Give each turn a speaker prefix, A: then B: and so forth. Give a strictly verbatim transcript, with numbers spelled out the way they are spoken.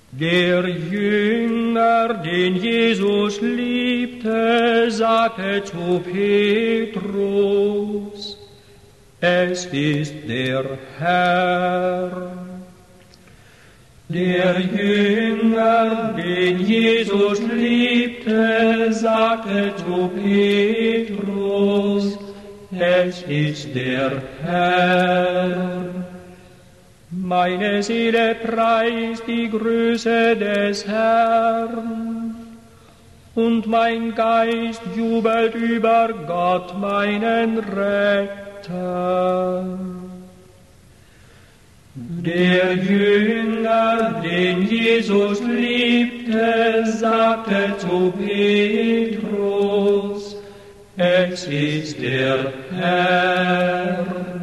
A: Der Jünger, den Jesus liebte, sagte zu Petrus, es ist der Herr. Der Jünger, den Jesus liebte, sagte zu Petrus, es ist der Herr. Meine Seele preist die Größe des Herrn, und mein Geist jubelt über Gott, meinen Retter. Der Jünger, den Jesus liebte, sagte zu Petrus, es ist der Herr.